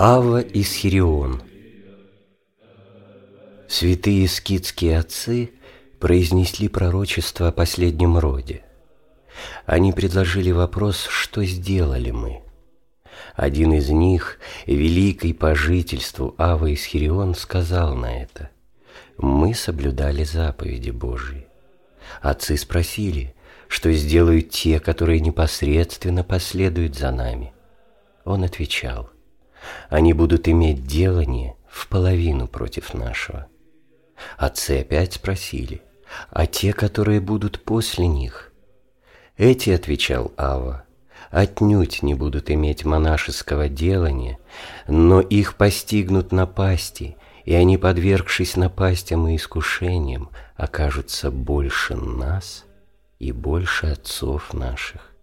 Авва из Хирион. Святые скитские отцы произнесли пророчество о последнем роде. Они предложили вопрос, что сделали мы. Один из них, великий по жительству Авва из Хирион, сказал на это: «Мы соблюдали заповеди Божьи». Отцы спросили, что сделают те, которые непосредственно последуют за нами. Он отвечал: они будут иметь делание в половину против нашего. Отцы опять спросили: а те, которые будут после них? Эти, отвечал Авва, отнюдь не будут иметь монашеского делания, но их постигнут напасти, и они, подвергшись напастям и искушениям, окажутся больше нас и больше отцов наших.